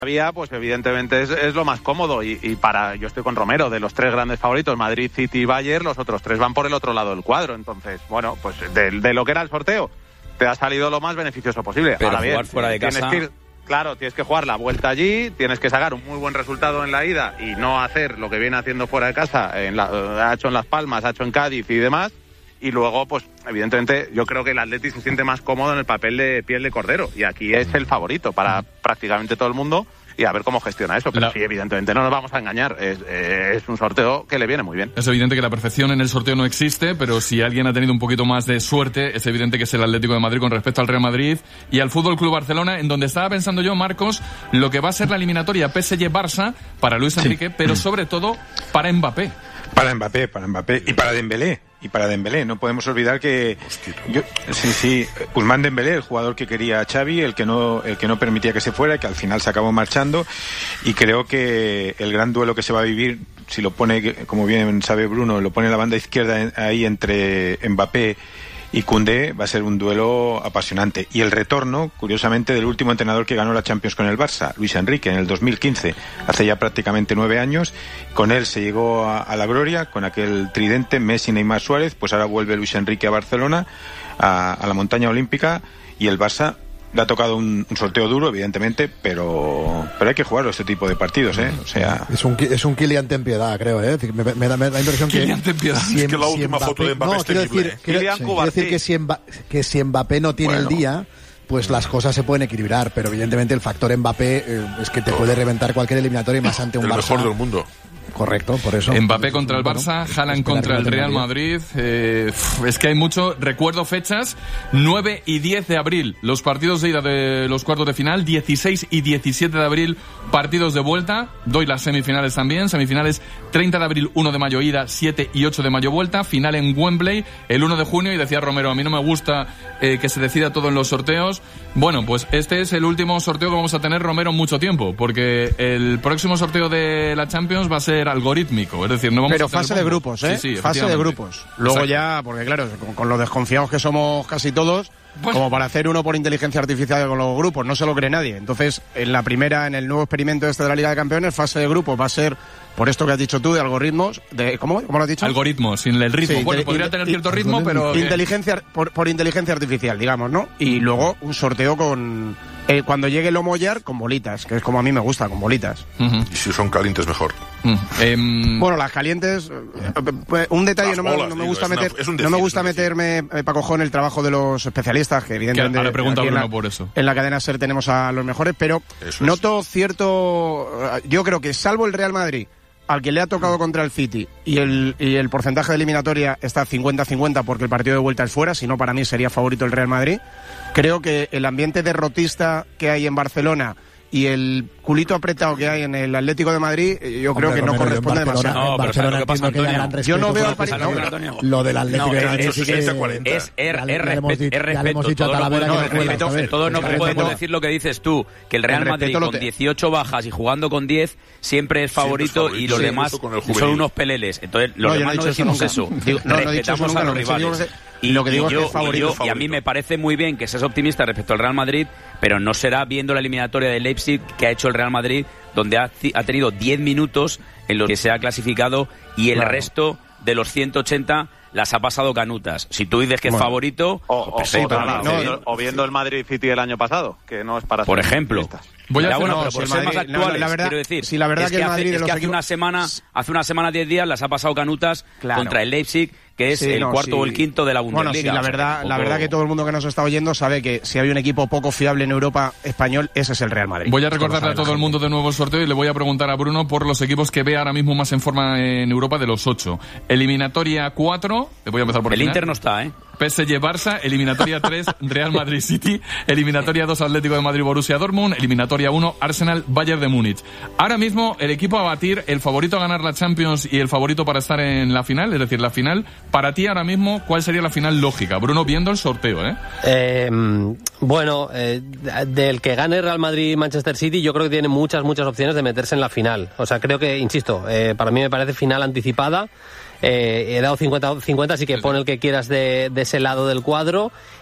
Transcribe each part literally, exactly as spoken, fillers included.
Vía, pues evidentemente es, es lo más cómodo y, y para yo estoy con Romero, de los tres grandes favoritos, Madrid, City y Bayern, los otros tres van por el otro lado del cuadro. Entonces, bueno, pues de, de lo que era el sorteo, te ha salido lo más beneficioso posible. Pero ahora jugar bien, fuera de tienes casa... que ir, claro, tienes que jugar la vuelta allí, tienes que sacar un muy buen resultado en la ida y no hacer lo que viene haciendo fuera de casa, en la, ha hecho en Las Palmas, ha hecho en Cádiz y demás. Y luego, pues, evidentemente, yo creo que el Atleti se siente más cómodo en el papel de piel de cordero. Y aquí es el favorito para prácticamente todo el mundo. Y a ver cómo gestiona eso. Pero la... sí, evidentemente, no nos vamos a engañar. Es, es un sorteo que le viene muy bien. Es evidente que la perfección en el sorteo no existe, pero si alguien ha tenido un poquito más de suerte, es evidente que es el Atlético de Madrid con respecto al Real Madrid y al Fútbol Club Barcelona, en donde estaba pensando yo, Marcos, lo que va a ser la eliminatoria P S G-Barça para Luis Enrique, sí. pero sobre todo para Mbappé. Para Mbappé, para Mbappé y para Dembélé. Y para Dembélé, no podemos olvidar que yo, sí, sí, Ousmane Dembélé, el jugador que quería a Xavi, el que no, el que no permitía que se fuera, que al final se acabó marchando, y creo que el gran duelo que se va a vivir, si lo pone, como bien sabe Bruno, lo pone en la banda izquierda ahí entre Mbappé y Koundé, va a ser un duelo apasionante. Y el retorno, curiosamente, del último entrenador que ganó la Champions con el Barça, Luis Enrique, en el dos mil quince, hace ya prácticamente nueve años. Con él se llegó a, a la gloria, con aquel tridente, Messi, Neymar, Suárez. Pues ahora vuelve Luis Enrique a Barcelona, a, a la montaña olímpica, y el Barça le ha tocado un, un sorteo duro, evidentemente, pero pero hay que jugarlo este tipo de partidos, ¿eh? O sea... Es un, es un Kylian ten piedad, creo, ¿eh? Me, me, me da la impresión que... Kylian ten piedad. Si es que la si última Mbappé, foto de Mbappé no, es quiero terrible, decir, ¿eh? quiero, Kylian sí, Cuba, quiero decir sí. que, si Mba, que si Mbappé no tiene Bueno. el día, pues las cosas se pueden equilibrar, pero evidentemente el factor Mbappé eh, es que te puede reventar cualquier eliminatoria y más ante un El Barça. mejor del mundo. Correcto, por eso. Mbappé contra el Barça, bueno, Haaland contra el Real Madrid. Eh, es que hay mucho. Recuerdo fechas: nueve y diez de abril, los partidos de ida de los cuartos de final. dieciséis y diecisiete de abril, partidos de vuelta. Doy las semifinales también. Semifinales treinta de abril, uno de mayo ida, siete y ocho de mayo vuelta. Final en Wembley el uno de junio. Y decía Romero, a mí no me gusta eh, que se decida todo en los sorteos. Bueno, pues este es el último sorteo que vamos a tener, Romero, en mucho tiempo, porque el próximo sorteo de la Champions va a ser algorítmico, es decir, no vamos pero a tener fase de grupos, ¿eh? Sí, sí, fase de grupos. Luego Exacto. ya, porque claro, con, con lo desconfiados que somos casi todos, pues... como para hacer uno por inteligencia artificial con los grupos, no se lo cree nadie. Entonces, en la primera, en el nuevo experimento este de la Liga de Campeones, fase de grupos va a ser, por esto que has dicho tú, de algoritmos, de ¿cómo? ¿Cómo lo has dicho? Algoritmos, sin el ritmo. Sí, bueno, podría tener cierto ritmo, pero... Inteligencia, por, por inteligencia artificial, digamos, ¿no? Y luego un sorteo con... Eh, cuando llegue el Homollar, con bolitas, que es como a mí me gusta, con bolitas. Uh-huh. Y si son calientes, mejor. Uh-huh. Um... Bueno, las calientes... Eh, un detalle, no me, bolas, no me gusta digo, meter una, decir, no me gusta meterme eh, para cojón el trabajo de los especialistas, que evidentemente... Ahora pregunta Bruno en la, por eso. En la cadena SER tenemos a los mejores, pero eso noto es. cierto... Yo creo que salvo el Real Madrid, al que le ha tocado contra el City, y el, y el porcentaje de eliminatoria está cincuenta cincuenta porque el partido de vuelta es fuera, si no para mí sería favorito el Real Madrid. Creo que el ambiente derrotista que hay en Barcelona y el culito apretado que hay en el Atlético de Madrid, yo creo Hombre, que no Romero, corresponde demasiado. No, pero ¿sabes lo que pasa, Antonio? Yo no veo al París. No, lo del Atlético no, de Madrid es, sí que es, es, es, ya le, es, ya le hemos dicho, es respeto. Ya le hemos dicho a Talavera no, que no respeto, juega, todos no podemos decir lo que dices tú, que el Real el Madrid con dieciocho bajas y jugando con diez siempre es favorito, siempre es favorito y los sí, demás son unos peleles. Entonces los no, demás no, no decimos eso. Digo, no, respetamos a los rivales. Y lo que digo es que es favorito. Y a mí me parece muy bien que seas optimista respecto al Real Madrid, pero no será viendo la eliminatoria de Leipzig que ha hecho el Real Madrid, donde ha, ha tenido diez minutos en los que se ha clasificado y el claro. resto de los ciento ochenta las ha pasado canutas. Si tú dices que es bueno. favorito, o, pues o, sí, o, no, no, o viendo el Madrid City el año pasado, que no es para por ejemplo. Voy a ya, hacer bueno, no, pero por si ser Madrid, más actuales, no, la verdad, quiero decir, si la verdad es que, que, el Madrid hace, de es los que hace equipos... una semana, hace una semana diez días las ha pasado canutas claro. contra el Leipzig, que es sí, el no, cuarto sí. o el quinto de la Bundesliga. Bueno, sí, la o sea, verdad, poco... la verdad que todo el mundo que nos está oyendo sabe que si hay un equipo poco fiable en Europa español, ese es el Real Madrid. Voy a recordarle a todo el mundo de nuevo el sorteo y le voy a preguntar a Bruno por los equipos que ve ahora mismo más en forma en Europa de los ocho. Eliminatoria cuatro, le voy a empezar por el El final. Inter no está, ¿eh? P S G Barça, eliminatoria tres Real Madrid City, eliminatoria dos Atlético de Madrid Borussia Dortmund, eliminatoria uno Arsenal Bayern de Múnich. Ahora mismo el equipo a batir, el favorito a ganar la Champions y el favorito para estar en la final, es decir, la final, para ti ahora mismo, ¿cuál sería la final lógica? Bruno, viendo el sorteo, ¿eh? eh bueno, eh, del que gane Real Madrid y Manchester City, yo creo que tiene muchas, muchas opciones de meterse en la final. O sea, creo que, insisto, eh, para mí me parece final anticipada. Eh, he dado cincuenta cincuenta, así que pon el que quieras de, de ese lado del cuadro.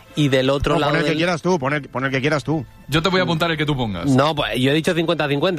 Y del otro no, lado... Pon el del... que quieras tú, pon el, pon el que quieras tú. Yo te voy a apuntar el que tú pongas. No, pues yo he dicho cincuenta cincuenta.